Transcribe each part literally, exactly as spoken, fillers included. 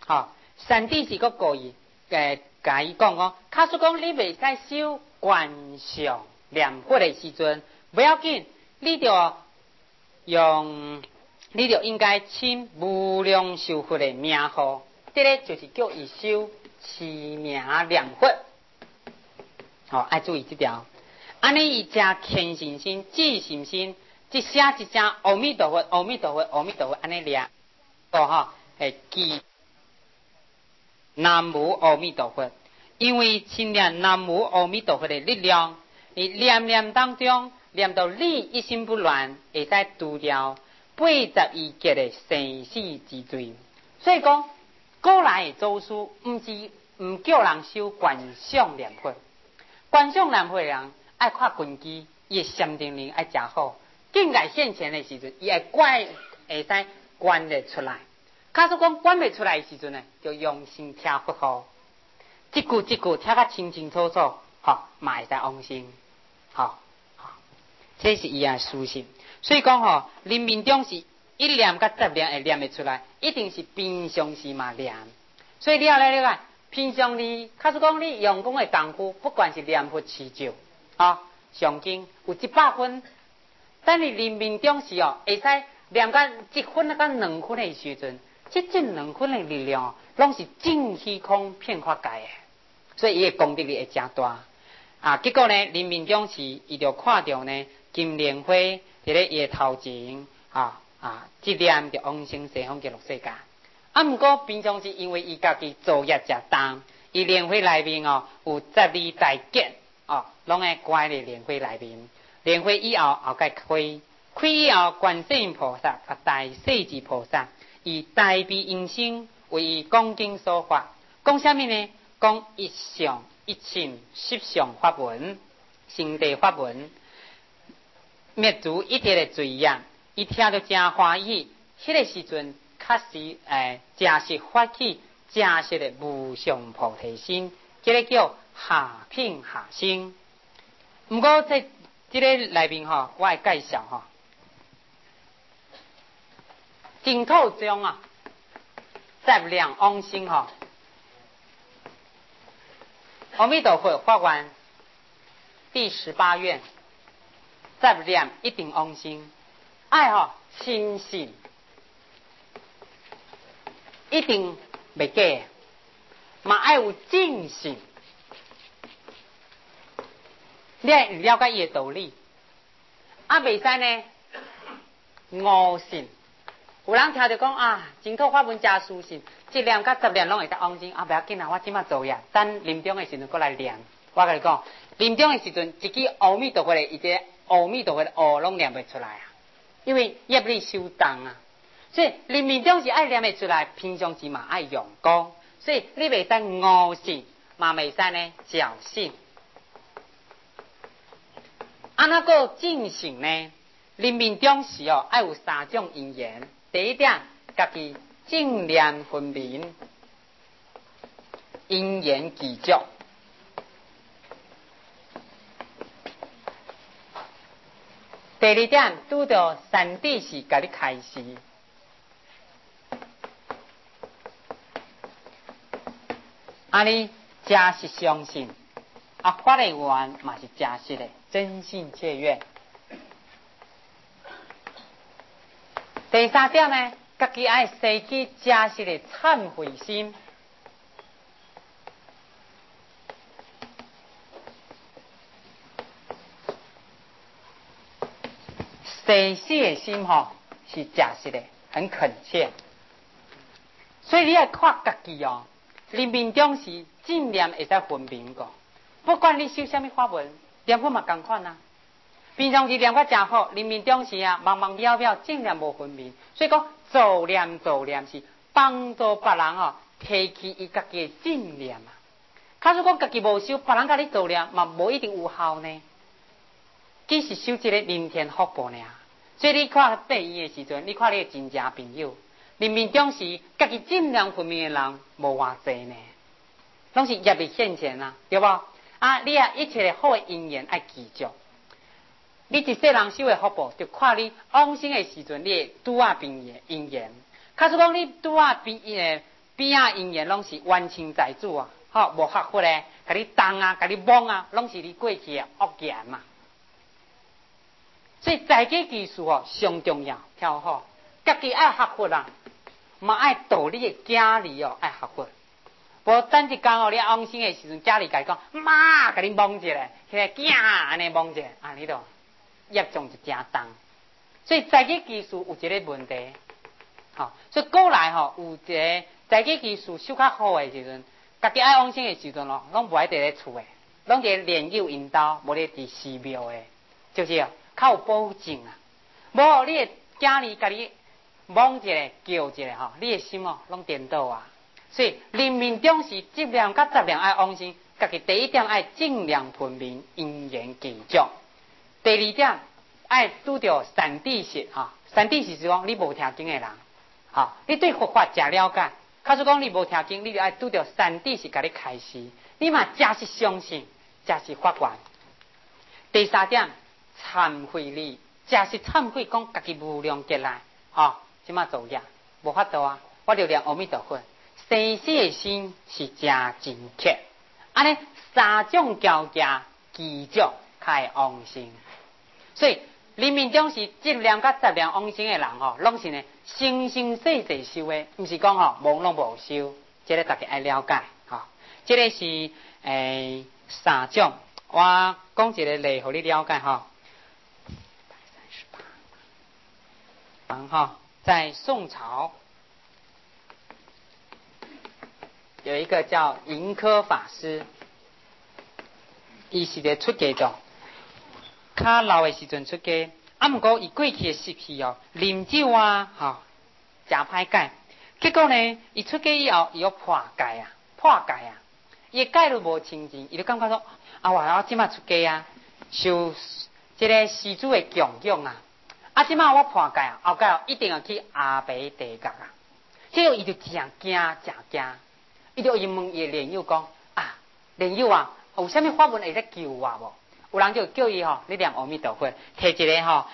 吼，三弟是个故意诶，甲伊讲讲，假使讲你袂使修观想念佛的时阵，不要紧，你着用，你着应该请无量寿佛的名号，这个就是叫伊修持名念佛。好、哦，爱注意这条。安尼伊正虔诚心、自信心，一声一声阿弥陀佛、阿弥陀佛、阿弥陀佛，安尼念，哦哈，诶记南无阿弥陀佛。因为亲念南无阿弥陀佛的力量，你念念当中，念到你一心不乱，会使除掉八十二劫的生死之罪。所以讲，古来的祖师毋是毋叫人修观想念佛，观想念佛的人爱看根基，伊的禅定力爱诚好。境界现前的时阵，伊会观会使观得出来。假使讲观袂出来的时阵呢，就用心听佛号。一句一句听甲清清楚楚，吼，嘛会使往生，吼，这是伊啊私心。所以讲吼，临命中是一念甲十念会念会出来，一定是平常时嘛念。所以你后来你看，平常你，假使讲你用功的功夫，不管是念佛持咒，啊，上经有一百分，等你临命中时哦，会使念甲一分啊，甲两分的时阵，这这两分的力量，拢是尽虚空遍法界的。所以伊的功德力会真大啊！结果呢，临命终时，伊就看到呢金莲花伫咧伊的头前啊啊，一念就往生西方极乐世界。啊，毋过平常时因为伊家己作业诚重，伊莲花内面哦有十二大劫哦，拢会关伫莲花内面。莲花以后后盖开，开以后观世音菩萨甲大势至菩萨以大悲因声为伊讲经说法，讲啥物呢？讲一相一心十相法门，成地法门，灭除一切的罪业。伊听着真欢喜，迄、那个时阵确实诶，真是发起真实的无上菩提心，这个叫下品下生。毋过在这个内面吼，我会介绍吼，净土中啊，十量往生吼。阿弥陀佛发愿第十八愿，十念一定往生，爱吼心信，一定袂假，嘛爱有正信，你爱了解伊的道理，啊袂使呢误信。有人听着讲啊，净土法门真殊信，一念甲十念拢会使往生，啊不要紧啊，我即马做呀，等临终的时阵过来念。我甲你讲，临终的时阵，一句阿弥陀佛的，伊这阿弥陀佛的哦，拢念袂出来啊，因为业力修重啊。所以临命终是爱念会出来，平常时嘛爱用功，所以你袂使误信，嘛袂使呢侥幸。啊那个正信呢？临命终时哦，爱有三种因缘。第一点，家己正念分明，因缘具足。第二点，拄到三谛是甲你开示，啊你真是相信，啊发的愿嘛是真实的，真心切愿。第三点呢，家己爱生起真实的忏悔心，生死的心吼、哦、是真实的，很恳切。所以你要看家己哦，临命终时正念会使分明个，不管你修什么法门，念佛嘛同款啊。平常时念法真好，临命终时啊，茫茫渺渺，正念无分明。所以讲，助念助念是帮助别人哦，提起伊家己的正念啊。假如讲家己无修，别人甲你助念嘛，无一定有效呢。只是修一个人天福报呢。所以你看对伊的时阵，你看你的真正朋友，临命终时家己正念分明的人无偌济呢，拢是业力现前啊，对无？啊，你啊一切的好的因缘爱记住。你一世人修的福报，就看你往生的时阵，你拄啊边的因缘。假使讲你拄啊边诶边啊因缘拢是冤亲债主啊，吼无学佛咧，甲你动啊，甲你摸啊，拢是你过去的恶言嘛。所以在家技术哦上重要，听好，家己爱学佛啊，嘛爱导你的囝儿哦爱学佛。无等一天哦，你往生的时阵，家里甲你讲，妈，甲你摸一下，迄个囝安尼摸一下，安尼咯，业障就真重。所以在家技术有一个问题，吼，所以过来吼有一个在家技术修较好的时阵，家己爱往生的时阵咯，拢无爱伫咧厝诶，拢伫莲友引导，无咧伫寺庙诶，就是啊，较有保证啊。无你的囝儿甲你摸一下、叫一下吼，你的心哦拢颠倒啊。所以临命终时质量甲质量爱往生，家己第一点爱尽量分明，因缘具足。第二点爱拄着善知识哈，善知识是讲你无听经的人，哈，你对佛法真了解。假使讲你无听经，你就爱拄着善知识甲你开示，你嘛真是相信，真是法源。第三点，忏悔你，真是忏悔讲家己无量劫来，吼，即马造业无法度啊，我就念阿弥陀佛。生死的心是真真切，安尼三种交加具足开往生。所以临命终时质量甲质量往生的人吼，拢是呢生生世世修的，毋是讲吼无拢无修，这个大家爱了解吼。这个是诶、欸、三种，我讲一个例互你了解吼。然后在宋朝。有一个叫盈科法师，伊是咧出家众，较老的时阵出家，啊，毋过伊过去的习气哦，啉酒啊，吼、哦，真歹戒。结果呢，伊出家以后，伊要破戒啊，破戒啊，伊戒都无清净，伊就感觉说，啊，我我即马出家啊，受即个施主的供养啊，啊，即马我破戒啊，后盖哦一定要去阿鼻地狱啊，结果伊就真惊，真惊。伊就因问伊莲友讲啊，莲友啊，有啥物法门会使救我无？有人就叫伊吼，你念阿弥陀佛，摕一个吼，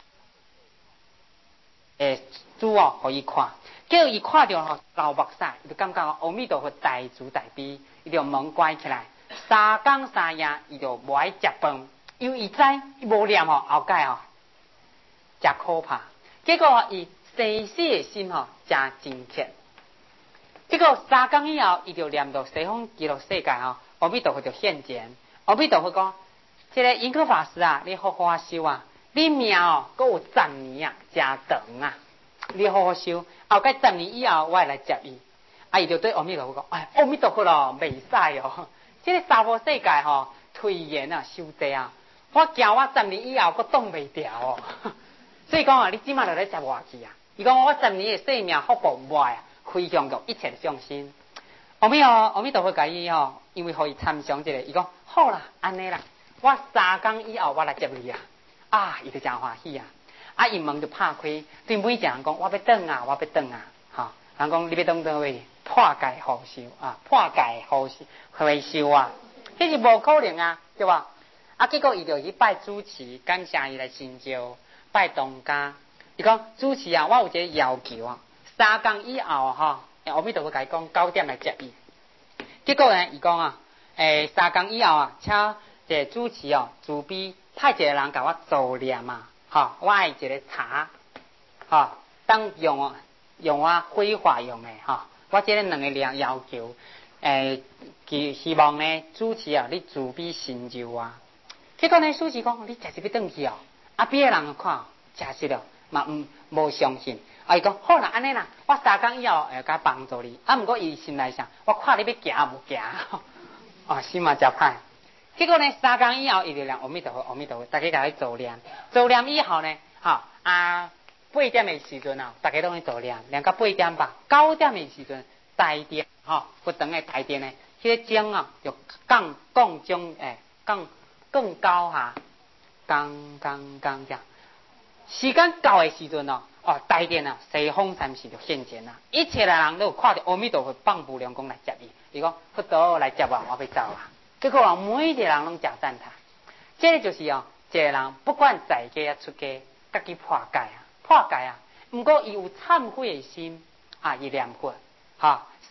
诶，珠哦，互伊看，叫伊看着吼流目屎，伊就感觉阿弥陀佛大慈大悲，伊就门关起来，三更三夜伊就无爱食饭，因为伊知伊无念吼，后盖吼真可怕。结果伊生死的心吼真真切。结果三更以后，伊就念到西方极乐世界吼，阿弥陀佛就现前。阿弥陀佛讲：，这个盈科法师啊，你好好修啊，你命哦，阁有十年啊，真长啊，你好好修。后盖十年以后，我会来接伊。啊，伊就对阿弥陀佛讲：，哎，阿弥陀佛咯，袂使哦，这个娑婆世界吼、哦，推延啊，修济啊，我惊我十年以后阁挡袂掉哦。所以讲啊，你即马就来接我去啊。伊讲我十年的生命福报无啊。非常着一切相信，后面哦，阿弥陀佛甲伊吼，因为互伊参详一下，伊讲好啦，安尼啦，我三更以后我来接你啊，啊，伊就真欢喜啊，啊，伊门就拍开，对每一个人讲，我要转啊，我要转啊，吼，人讲你要转倒位，破戒好修啊，破戒好修，会修啊，这是无可能啊，对吧？啊，结果伊就去拜主持，感谢伊来成就，拜东家，伊讲主持啊，我有一个要求啊。三更以后哈，阿弥陀佛甲伊讲九点来接伊。结果呢，伊讲啊，诶，三更以后啊，请一个主持哦，慈悲派一个人甲我助念啊，吼，我爱一个茶，吼，当用哦，用我挥法用的吼，我这个两个要要求，诶，希希望呢，主持啊，你慈悲成就啊。结果呢，主持讲，你真是要转去哦，啊，别个人看，真是了，嘛毋无相信。啊！伊讲好啦，安尼啦，我三更以后会甲帮助你。啊，毋过伊心内想，我看你要行无行，哦，心嘛真歹。结果呢，三更以后，伊就念阿弥陀佛，阿弥陀佛，大家甲伊做念，做念以后呢，吼啊八点的时阵啊，大家拢去做念，念到八点吧。九点的时阵，大殿吼，佛堂的大殿呢，迄、那个钟啊，就降降钟诶，降更高下，降降降这样。时间到的时阵哦。哦，大殿啊，西方三世就现前啦！一切的人都有看到阿弥陀佛放无量光来接伊，伊讲佛陀来接我，我要走啊！结果人每一个人拢真赞叹，这个就是哦，一个人不管在家出家，家己破戒啊，破戒啊！毋过伊有忏悔的心啊，伊念佛，哈、哦，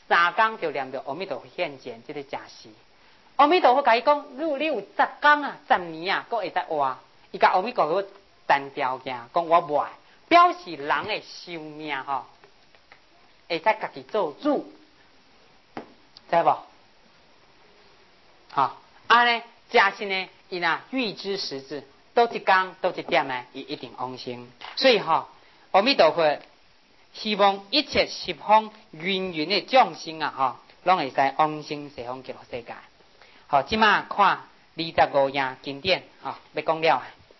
三工就念着阿弥陀佛现前，这个真实。阿弥陀佛甲伊讲，如果你有十工啊、十年啊，佫会使活。伊甲阿弥陀佛单条件，讲我袂，表示人的寿命吼，会使家己做主，知无？吼，安尼真实呢，伊若预知时至，倒一工倒一点呢，伊一定往生。所以吼，阿弥陀佛希望一切十方芸芸的众生啊，吼，拢会使往生西方极乐世界。好，即马看二十五页经典，吼，要讲了。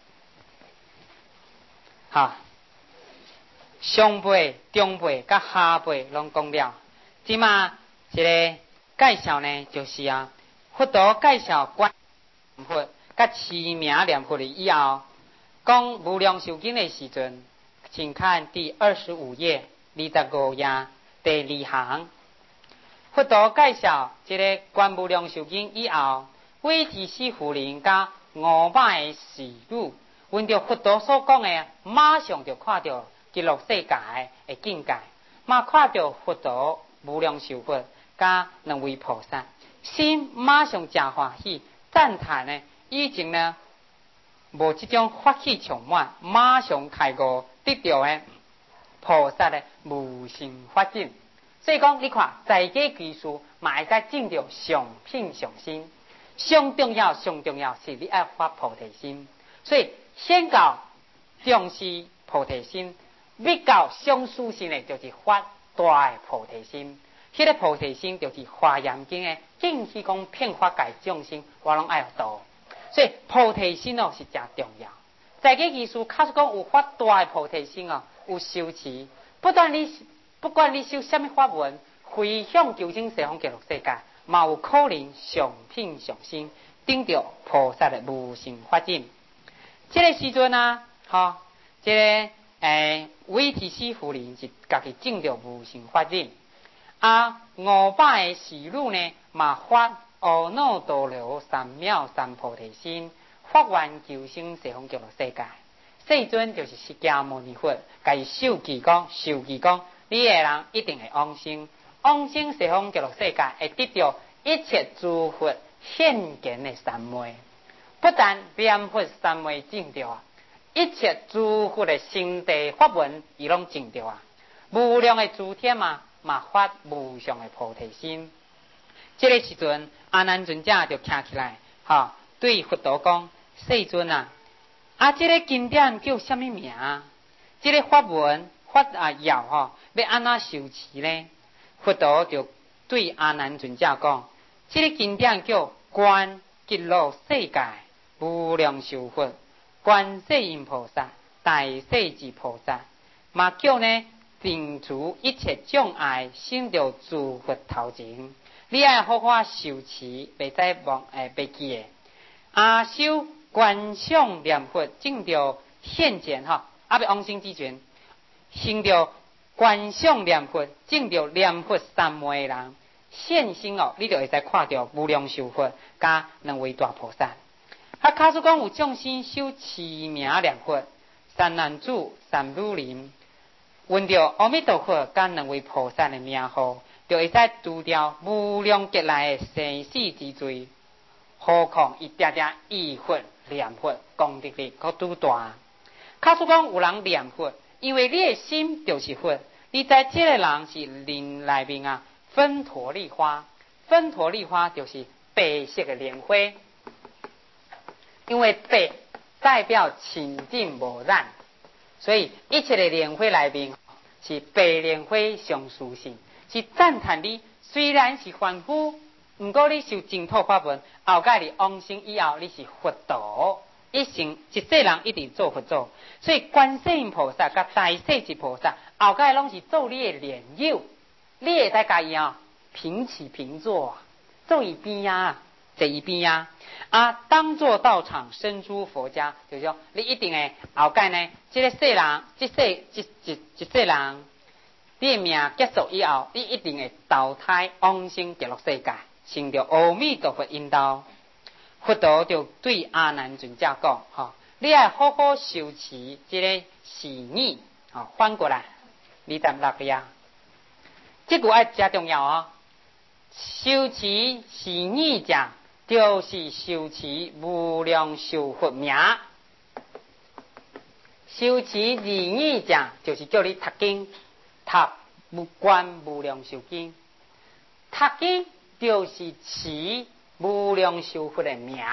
哈，上辈、中辈、甲下辈拢讲了。即马一个介绍呢，就是啊，佛陀介绍观佛甲持名念佛的以后，讲无量寿经的时阵，请看第二十五页二十五页第二行。佛陀介绍这个观无量寿经以后，为提示夫人甲五百个侍女。闻到佛陀所讲的，马上就看到极乐世界的境界，嘛看到佛陀无量寿佛加两位菩萨，心马上真欢喜，赞叹呢，以前呢无这种法气充满，马上开悟得到的菩萨的无性法境。所以讲，你看在家居士嘛会使证到上品上心，上重要上重要是你爱发菩提心，所以。先教重视菩提心，必教上殊心的，就是发大的菩提心。迄、那个菩提心就是华严经的，尽是讲骗法界众生，我拢爱度。所以菩提心哦是真重要。在个艺术，假使讲有发大的菩提心哦，有修持，不但你不管你修什么法门，回向求生西方极乐世界，嘛有可能上品上心，得到菩萨的无上法境。这个时阵啊，吼，这个诶，韦提斯夫人是家己证到无上法境，啊，五百个侍女呢，嘛发阿耨多罗三藐三菩提心，发愿求生西方极乐世界。世尊就是释迦牟尼佛，甲伊授记讲，授记讲，你个人一定会往生，往生西方极乐世界，会得到一切诸佛现前的三昧。不但念佛三昧证到啊，一切诸佛的心地法门，伊拢证到啊。无量的诸天嘛，嘛发无上的菩提心。这个时阵，阿难尊者就站起来，哈，对佛陀讲：世尊啊，啊，这个经典叫什么名？这个法门法啊要吼，要安怎修持呢？佛陀就对阿难尊者讲：这个经典叫观极乐世界。无量寿佛、观世音菩萨、大势至菩萨，嘛叫呢摒除一切障碍，升到诸佛头前。你爱好好修持，袂使忘诶，袂记诶。啊，修观想念佛，证到现前吼，啊，要往生之前，升到观想念佛，证到念佛三昧诶人，现身哦，你就会使看到无量寿佛加两位大菩萨。啊，假使讲有众生修持名念佛，三男子、三女人，闻到阿弥陀佛甲两位菩萨的名号，就会使除掉无量劫来的生死之罪。何况伊定定忆佛念佛，功德力阁拄大。假使讲有人念佛，因为你的心就是佛，你知这个人是林内面啊，芬陀利花，芬陀利花就是白色的莲花。因为白代表清净无染，所以一切的莲花内面是白莲花上殊胜，是赞叹你虽然是凡夫，不过你修净土法门，后盖你往生以后，你是佛道，一生一世人一定做佛祖。所以观世音菩萨甲大势至菩萨，后盖拢是做你的莲友，你会使甲伊啊平起平坐，做伊边啊。这一边啊，啊，当作道场生出佛家，就是说，你一定会后盖呢，这个世人，这世这这这世人，你的命结束以后，你一定会投胎往生极乐世界，成就阿弥陀佛引导。佛陀就对阿难尊者讲，哈，你要好好修持这个誓语，啊，翻过来，二十六页，这句爱真重要啊、哦。 修持是义者，就是修持无量寿佛名。修持义义者，就是叫你读经，读无关无量寿经。读经就是持无量寿佛的名。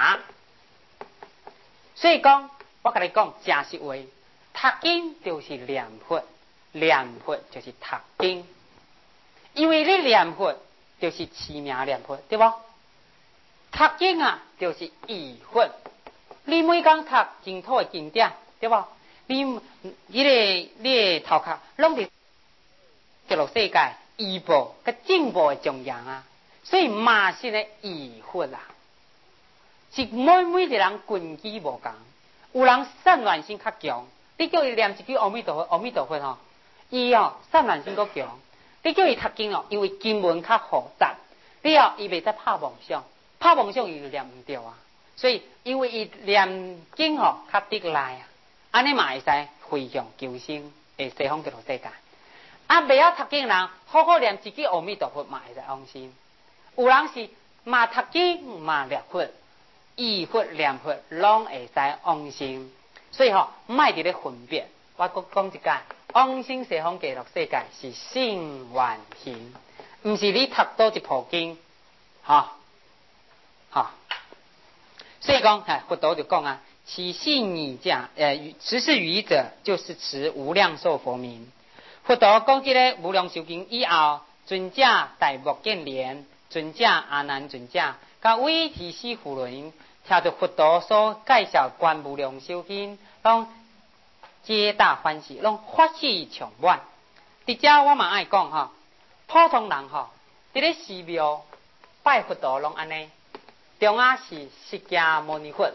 所以讲，我跟你讲正实话，读经就是念佛，念佛就是读经。因为你念佛就是持名念佛，对不？读经啊，就是义佛。你每讲读净土的经典，对不？你迄、那个你的头壳拢是这落世界义报甲进步的重要啊，所以嘛是咧义佛啊。是每每一个人根基无共，有人善愿心较强，你叫伊念一句阿弥陀佛，阿弥陀佛吼，伊哦善愿心较强。你叫伊读经哦，因为经文较复杂，你哦伊袂使拍梦想，拍梦想伊就念唔着啊。所以因为伊念经吼较得来啊，安尼嘛会使回向求生，会西方极乐世界。啊，袂晓读经人，好好念一句阿弥陀佛嘛会使安心。有人是嘛读经嘛念佛。义佛念佛拢会使安心，所以吼莫伫咧分别。我讲讲一解，安心西方极乐世界是性愿行，毋是你读多一部经，吼吼。所以讲，哎，佛陀就讲啊，其信义者，呃，持是语者，就是持无量寿佛名。佛陀讲即个无量寿经以后，尊者大目犍连，尊者阿难尊者。甲韦提斯夫人听到佛陀所介绍观无量寿经，拢皆大欢喜，拢发喜充满。伫遮我嘛爱讲吼，普通人吼，伫咧寺庙拜佛陀拢安尼，中央是释迦牟尼佛，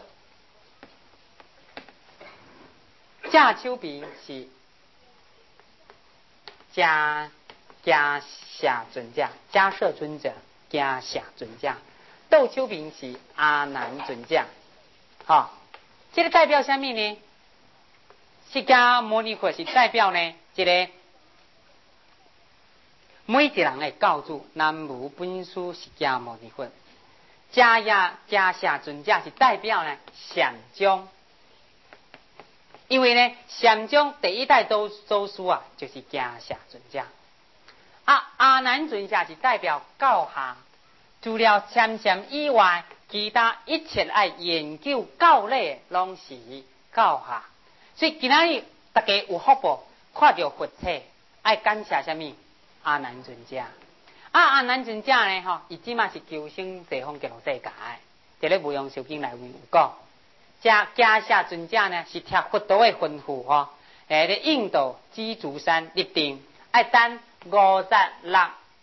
正手边是迦迦夏尊者，迦摄尊者，迦夏尊者。倒手边是阿难尊者，吼，这个代表什么呢？释迦牟尼佛是代表呢，这个每一个人的教主，南无本师释迦牟尼佛。迦亚迦夏尊者是代表呢禅宗，因为呢禅宗第一代祖祖师啊，就是迦夏尊者。啊，阿难尊者是代表教下。除了禅禅以外，其他一切爱研究教理，拢是教下。所以今仔日大家有福报，看到佛册，爱感谢什么？阿难尊者。啊，阿难尊者呢？吼，伊即马是求生西方极乐世界，伫咧无量寿经内面有讲。遮迦夏尊者呢，是听佛陀的吩咐吼，诶，咧印度鸡足山立定，爱等五十六。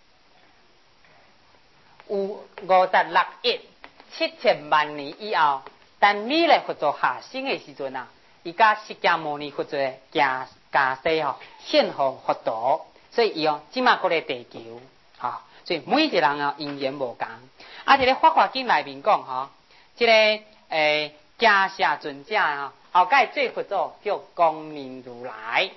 有五十六亿七千万年以后，当弥勒佛陀下生的时阵啊，伊甲释迦牟尼佛做加加西吼献互佛陀，所以伊哦即马过来地球，吼、哦，所以每一个人啊因缘无共。啊，伫咧《法华经》内面讲吼，即、这个诶迦夏尊者啊，后盖做佛祖叫光明如来，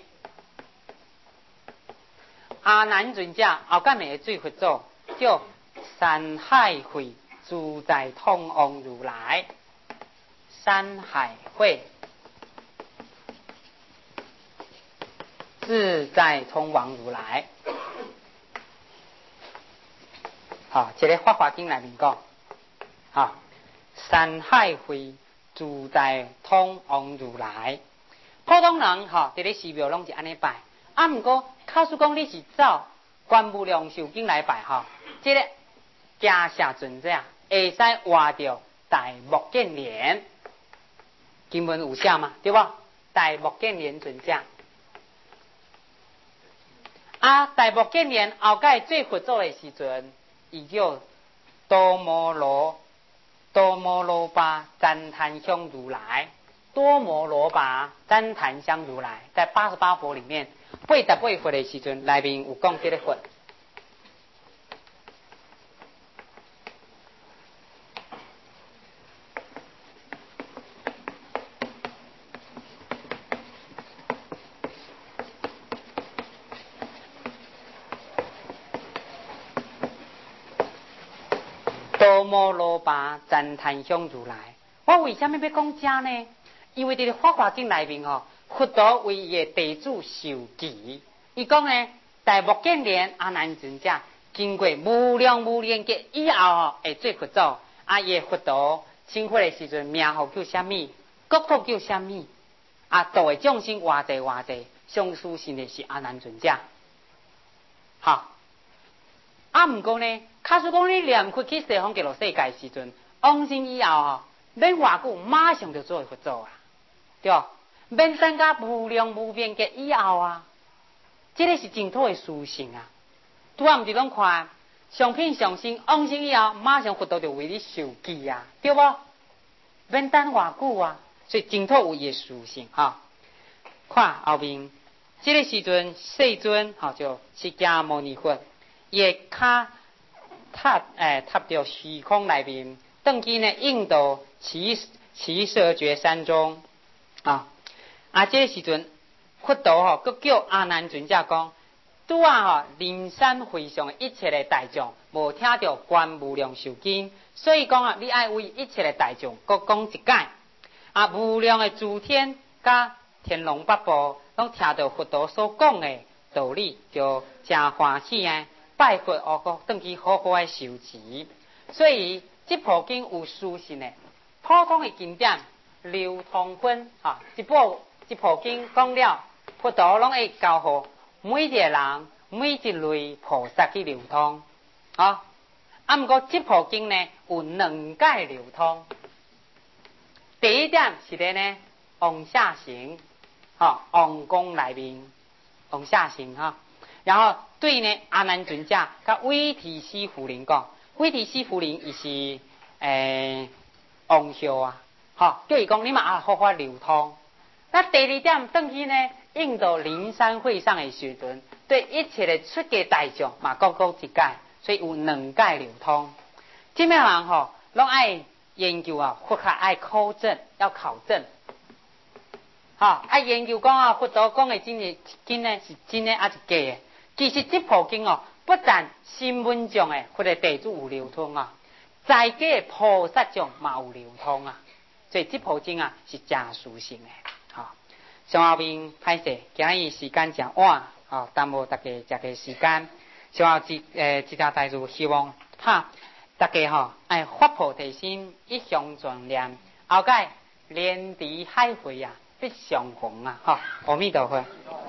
阿难尊者后盖咪会做佛祖叫山海会自在通王如来，山海会自在通王如来。好，这个《法华经》内面讲，好，山海会自在通王如来。普通人吼，伫咧寺庙拢是安尼拜，啊，毋过假使讲你是照观无量寿经来拜吼，这个迦夏尊者会使画着大目犍连，经文有写嘛？对吧？大目犍连尊者，啊，大目犍连后盖做佛祖的时阵，伊叫多摩罗多摩罗巴旃檀香如来，多摩罗巴旃檀香如来，在八十八佛里面，八十八佛的时阵，内面有讲这个佛。 罗摩罗巴赞叹向如来。我为什么要讲这呢？因为伫《法华经》内面吼，佛陀为伊的弟子受记，伊讲呢，大目犍连阿难尊者经过无量无量劫以后吼，会做佛祖。啊，伊的佛陀成佛的时阵，名号叫什么？国土叫什么？啊，度的众生偌济偌济，上殊信的是阿难尊者。好，啊，毋过呢，假使讲你念佛去西方极乐世界时阵，往生以后吼，免偌久，马上就做佛祖啊，对吧？免等到无量无边劫以后啊，这个是净土的殊胜啊。拄啊，毋是拢看上品上生往生以后，马上佛陀就为你受记啊，对不？免等偌久啊，所以净土有伊的殊胜哈。看后面，这个时阵世尊吼就释迦牟尼佛，伊的脚踏诶踏到虚空内面，登去呢印度奇奇舍绝山中啊。啊，这个时阵佛陀吼，佮叫阿难尊者讲，拄啊吼，灵山会上的一切的大众，无听到观无量寿经，所以讲啊，你爱为一切的大众，各讲一解。啊，无量的诸天甲天龙八部，拢听到佛陀所讲的道理，就真欢喜啊！拜佛学国，转去好好的修持。所以这部经有殊胜的，普通的经典流通分啊，一部一部经讲了，佛陀拢会教予每一个人、每一类菩萨去流通啊。啊，毋过这部经呢有两解流通。第一点是咧呢，往下行，哈，王宫内面往下行哈。然后对呢，阿难尊者甲韦提斯夫人讲，韦提斯夫人伊是诶王后啊，哈，叫伊讲你嘛啊好好流通。那第二点，转去呢，印度灵山会上的时阵，对一切的出家大众嘛各各一解，所以有两解流通。这边人吼，拢爱研究啊，佛学爱考证，要考证，哈，爱研究讲啊，佛陀讲的真的经呢是真的还是假的？其实这部经哦，不但新闻上的或者弟子有流通啊，在家的菩萨中嘛有流通啊，所以这部经啊是真殊胜的，哈。上后面歹势，今日时间真晚，哦，耽误大家食个时间。上后一诶一条代志，希望哈。大家吼爱发菩提心，一向专念，后界连敌海会啊，必相逢啊！吼，阿弥陀佛。